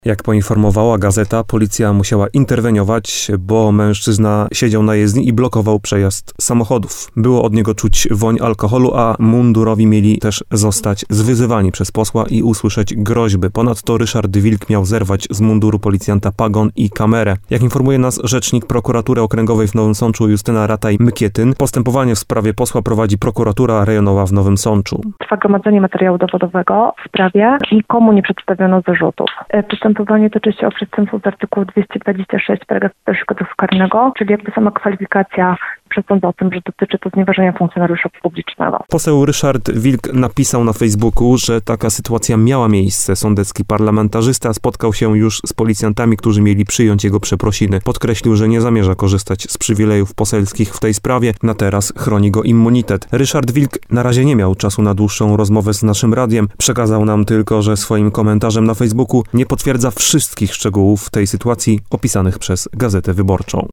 Jak poinformowała gazeta, policja musiała interweniować, bo mężczyzna siedział na jezdni i blokował przejazd samochodów. Było od niego czuć woń alkoholu, a mundurowi mieli też zostać zwyzywani przez posła i usłyszeć groźby. Ponadto Ryszard Wilk miał zerwać z munduru policjanta pagon i kamerę. Jak informuje nas rzecznik prokuratury okręgowej w Nowym Sączu Justyna Rataj-Mykietyn, postępowanie w sprawie posła prowadzi prokuratura rejonowa w Nowym Sączu. Trwa gromadzenie materiału dowodowego w sprawie. Nikomu nie przedstawiono zarzutów. Postępowanie toczy się o przestępstwo z artykułu 226 paragraf 1 Kodeksu karnego, czyli jakby sama kwalifikacja przesądza o tym, że dotyczy to znieważenia funkcjonariusza publicznego. Poseł Ryszard Wilk napisał na Facebooku, że taka sytuacja miała miejsce. Sądecki parlamentarzysta spotkał się już z policjantami, którzy mieli przyjąć jego przeprosiny. Podkreślił, że nie zamierza korzystać z przywilejów poselskich w tej sprawie. Na teraz chroni go immunitet. Ryszard Wilk na razie nie miał czasu na dłuższą rozmowę z naszym radiem. Przekazał nam tylko, że swoim komentarzem na Facebooku nie potwierdza wszystkich szczegółów tej sytuacji opisanych przez Gazetę Wyborczą.